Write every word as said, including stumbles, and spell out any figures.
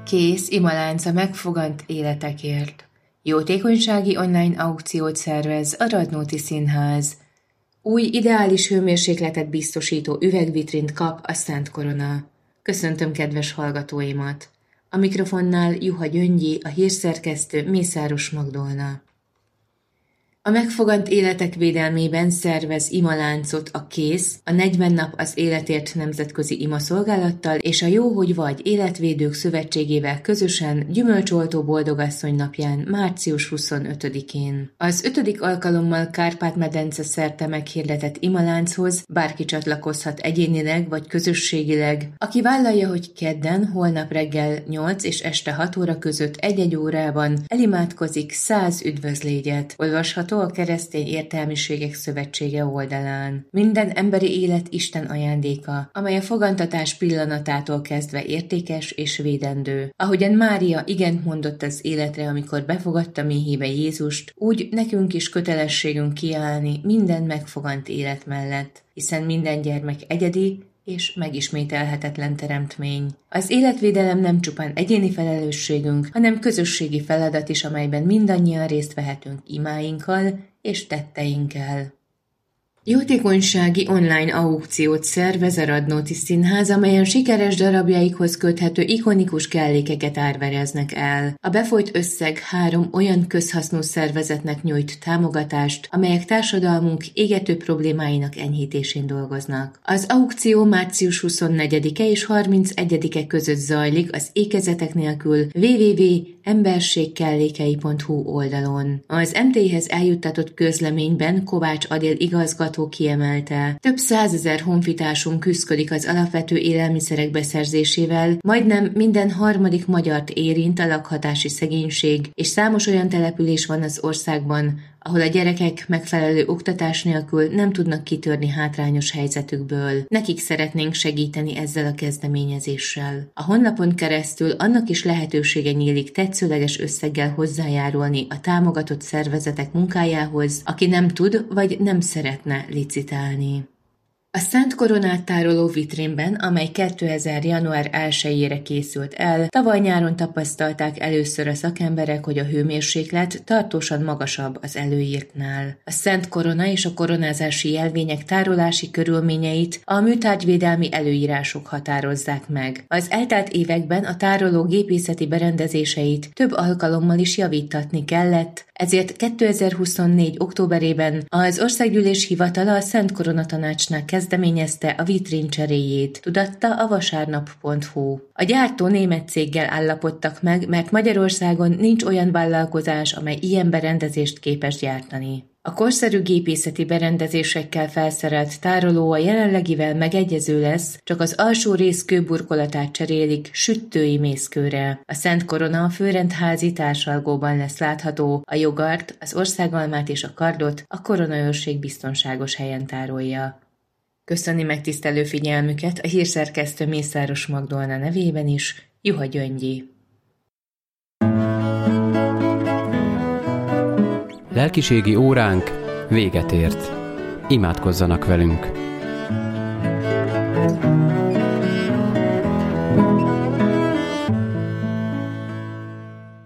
Kész imalánca megfogant életekért. Jótékonysági online aukciót szervez a Radnóti Színház. Új ideális hőmérsékletet biztosító üvegvitrint kap a Szent Korona. Köszöntöm kedves hallgatóimat! A mikrofonnál Juha Gyöngyi, a hírszerkesztő Mészáros Magdolna. A megfogant életek védelmében szervez imaláncot a Kész, a negyven nap az életért nemzetközi imaszolgálattal és a Jó, hogy vagy életvédők szövetségével közösen gyümölcsoltó boldogasszony napján március huszonötödikén. Az ötödik alkalommal Kárpát-medence szerte meghirdetett imalánchoz bárki csatlakozhat egyénileg vagy közösségileg, aki vállalja, hogy kedden, holnap reggel nyolc és este hat óra között egy-egy órában elimádkozik száz üdvözlégyet. Olvasható a Keresztény Értelmiségek Szövetsége oldalán. Minden emberi élet Isten ajándéka, amely a fogantatás pillanatától kezdve értékes és védendő. Ahogyan Mária igent mondott az életre, amikor befogadta méhébe Jézust, úgy nekünk is kötelességünk kiállni minden megfogant élet mellett, hiszen minden gyermek egyedi és megismételhetetlen teremtmény. Az életvédelem nem csupán egyéni felelősségünk, hanem közösségi feladat is, amelyben mindannyian részt vehetünk imáinkkal és tetteinkkel. Jótékonysági online aukciót szervez a Radnóti Színház, amelyen sikeres darabjaikhoz köthető ikonikus kellékeket árvereznek el. A befolyt összeg három olyan közhasznú szervezetnek nyújt támogatást, amelyek társadalmunk égető problémáinak enyhítésén dolgoznak. Az aukció március huszonnegyedike és harmincegyedike között zajlik az Ékezetek nélkül double-u double-u double-u pont emberségkellékei pont hu oldalon. Az em té i-hez eljuttatott közleményben Kovács Adél igazgató kiemelte: több százezer honfitársunk küszködik az alapvető élelmiszerek beszerzésével, majdnem minden harmadik magyart érint a lakhatási szegénység, és számos olyan település van az országban, ahol a gyerekek megfelelő oktatás nélkül nem tudnak kitörni hátrányos helyzetükből. Nekik szeretnénk segíteni ezzel a kezdeményezéssel. A honlapon keresztül annak is lehetősége nyílik tetszőleges összeggel hozzájárulni a támogatott szervezetek munkájához, aki nem tud vagy nem szeretne licitálni. A Szent Koronát tároló vitrínben, amely kétezer. január elsejére készült el, tavaly nyáron tapasztalták először a szakemberek, hogy a hőmérséklet tartósan magasabb az előírtnál. A Szent Korona és a koronázási jelvények tárolási körülményeit a műtárgyvédelmi előírások határozzák meg. Az eltelt években a tároló gépészeti berendezéseit több alkalommal is javítatni kellett, ezért kétezer-huszonnégy. októberében az Országgyűlés hivatala a Szent Korona Tanácsnál kezdeményezte a vitrín cseréjét, tudatta a vasárnap pont hu. A gyártó német céggel állapodtak meg, mert Magyarországon nincs olyan vállalkozás, amely ilyen berendezést képes gyártani. A korszerű gépészeti berendezésekkel felszerelt tároló a jelenlegivel megegyező lesz, csak az alsó rész kőburkolatát cserélik süttői mészkőre. A Szent Korona a főrendházi társalgóban lesz látható, a jogart, az országalmát és a kardot a koronaőrség biztonságos helyen tárolja. Köszöni megtisztelő figyelmüket a hírszerkesztő Mészáros Magdolna nevében is, Juha Gyöngyi. Lelkiségi óránk véget ért. Imádkozzanak velünk!